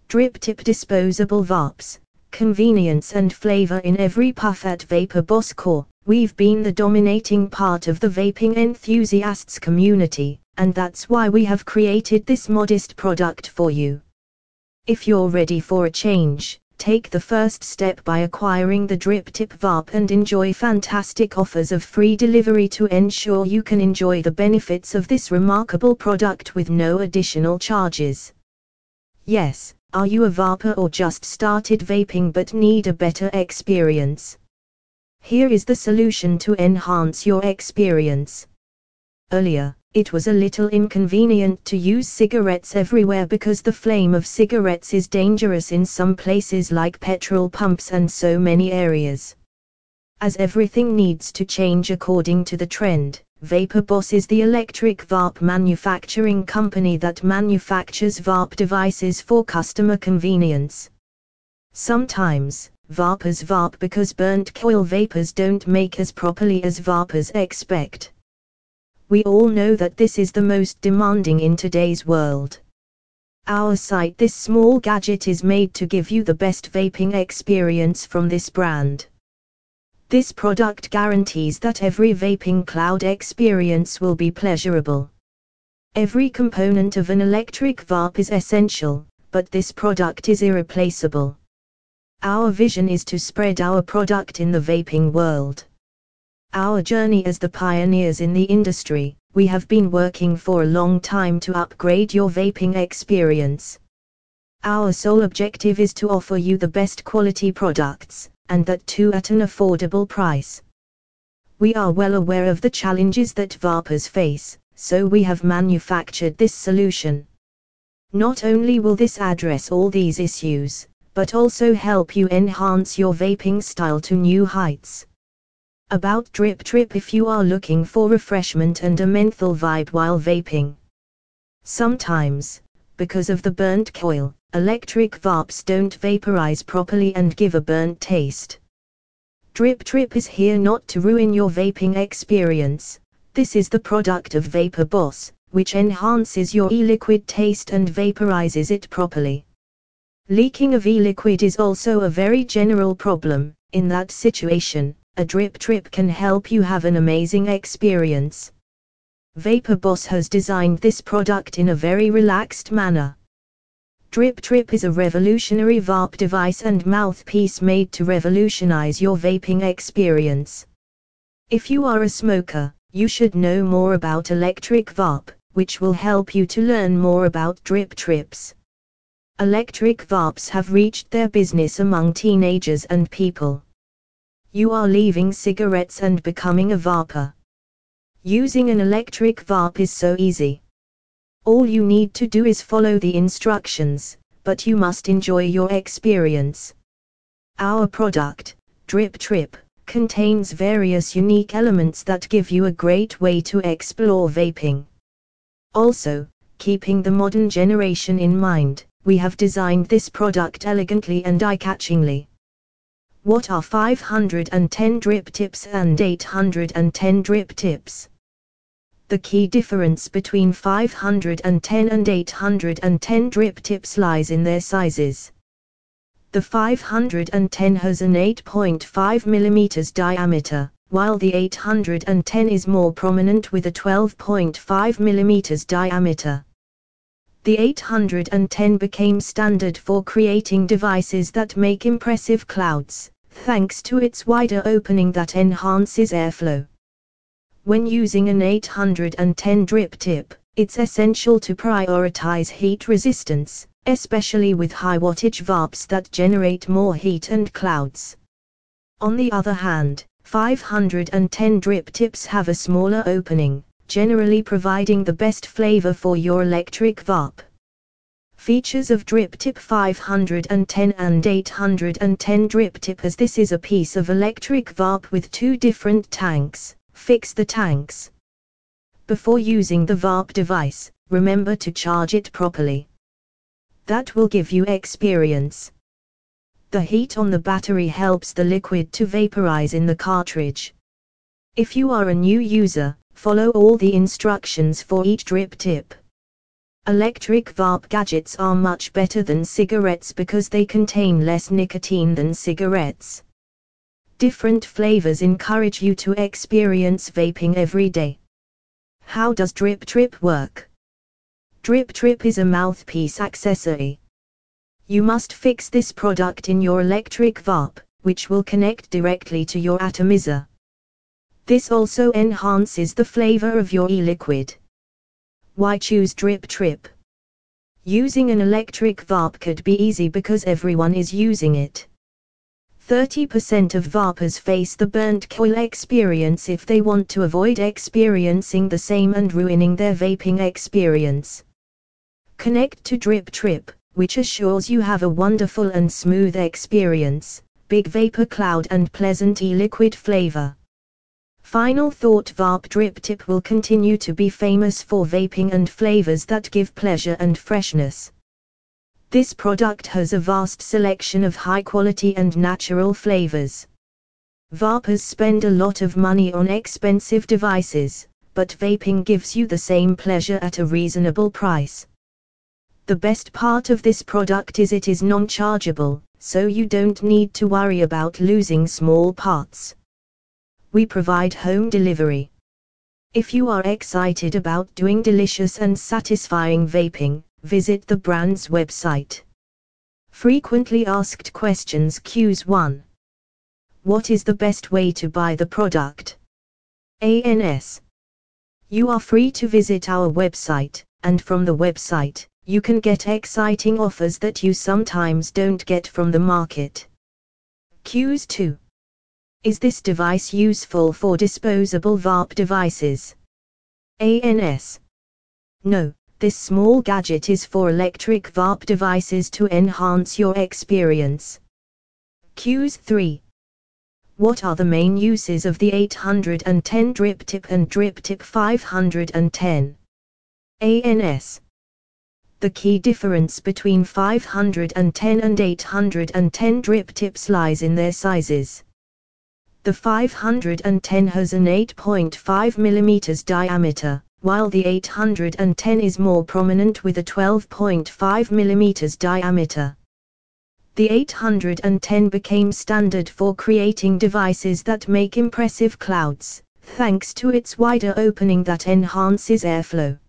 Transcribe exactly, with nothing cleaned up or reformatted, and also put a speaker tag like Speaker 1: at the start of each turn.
Speaker 1: Drip Tip Disposable Vapes. Convenience and flavor in every puff at Vapor Boss Core. We've been the dominating part of the vaping enthusiasts community, and that's why we have created this modest product for you. If you're ready for a change, take the first step by acquiring the Drip Tip Vape and enjoy fantastic offers of free delivery to ensure you can enjoy the benefits of this remarkable product with no additional charges. Yes, are you a vapor or just started vaping but need a better experience? Here is the solution to enhance your experience. Earlier, it was a little inconvenient to use cigarettes everywhere because the flame of cigarettes is dangerous in some places like petrol pumps and so many areas. As everything needs to change according to the trend, Vapor Boss is the electric vape manufacturing company that manufactures vape devices for customer convenience. Sometimes, vapors vape because burnt coil vapors don't make as properly as vapors expect. We all know that this is the most demanding in today's world. Our site This small gadget is made to give you the best vaping experience from this brand. This product guarantees that every vaping cloud experience will be pleasurable. Every component of an electric vape is essential, but this product is irreplaceable. Our vision is to spread our product in the vaping world. Our journey as the pioneers in the industry, we have been working for a long time to upgrade your vaping experience. Our sole objective is to offer you the best quality products, and that too at an affordable price. We are well aware of the challenges that vapors face, so we have manufactured this solution. Not only will this address all these issues, but also help you enhance your vaping style to new heights. About Drip Trip: if you are looking for refreshment and a menthol vibe while vaping. Sometimes, because of the burnt coil, electric vapes don't vaporize properly and give a burnt taste. Drip Trip is here not to ruin your vaping experience. This is the product of Vapor Boss, which enhances your e-liquid taste and vaporizes it properly. Leaking of e-liquid is also a very general problem. In that situation, a Drip Trip can help you have an amazing experience. Vapor Boss has designed this product in a very relaxed manner. Drip Trip is a revolutionary vape device and mouthpiece made to revolutionize your vaping experience. If you are a smoker, you should know more about electric vape, which will help you to learn more about Drip Trips. Electric vapes have reached their business among teenagers and people. You are leaving cigarettes and becoming a vapor. Using an electric vape is so easy. All you need to do is follow the instructions, but you must enjoy your experience. Our product, Drip Trip, contains various unique elements that give you a great way to explore vaping. Also, keeping the modern generation in mind, we have designed this product elegantly and eye-catchingly. What are five hundred ten drip tips and eight hundred ten drip tips? The key difference between five hundred ten and eight hundred ten drip tips lies in their sizes. The five hundred ten has an eight point five millimeter diameter, while the eight hundred ten is more prominent with a twelve point five millimeter diameter. The eight hundred ten became standard for creating devices that make impressive clouds, thanks to its wider opening that enhances airflow. When using an eight hundred ten drip tip, it's essential to prioritize heat resistance, especially with high wattage vapes that generate more heat and clouds. On the other hand, five hundred ten drip tips have a smaller opening, generally providing the best flavor for your electric vape. Features of Drip Tip five hundred ten and eight hundred ten drip tip: as this is a piece of electric vape with two different tanks, fix the tanks. Before using the vape device, remember to charge it properly. That will give you experience. The heat on the battery helps the liquid to vaporize in the cartridge. If you are a new user, follow all the instructions for each drip tip. Electric vape gadgets are much better than cigarettes because they contain less nicotine than cigarettes. Different flavors encourage you to experience vaping every day. How does Drip Trip work? Drip Trip is a mouthpiece accessory. You must fix this product in your electric vape, which will connect directly to your atomizer. This also enhances the flavor of your e-liquid. Why choose Drip Trip? Using an electric vape could be easy because everyone is using it. thirty percent of vapers face the burnt coil experience if they want to avoid experiencing the same and ruining their vaping experience. Connect to Drip Trip, which assures you have a wonderful and smooth experience, big vapor cloud and pleasant e-liquid flavor. Final thought: Vape Drip Tip will continue to be famous for vaping and flavors that give pleasure and freshness. This product has a vast selection of high quality and natural flavors. Vapers spend a lot of money on expensive devices, but vaping gives you the same pleasure at a reasonable price. The best part of this product is it is non-chargeable, so you don't need to worry about losing small parts. We provide home delivery. If you are excited about doing delicious and satisfying vaping, visit the brand's website. Frequently asked questions. Q one. What is the best way to buy the product? A N S. You are free to visit our website, and from the website, you can get exciting offers that you sometimes don't get from the market. Q two. Is this device useful for disposable vape devices? A N S. No, this small gadget is for electric vape devices to enhance your experience. Q three. What are the main uses of the eight hundred ten Drip Tip and Drip Tip five hundred ten? A N S. The key difference between five hundred ten and eight hundred ten Drip Tips lies in their sizes. The five hundred ten has an eight point five millimeter diameter, while the eight hundred ten is more prominent with a twelve point five millimeter diameter. The eight hundred ten became standard for creating devices that make impressive clouds, thanks to its wider opening that enhances airflow.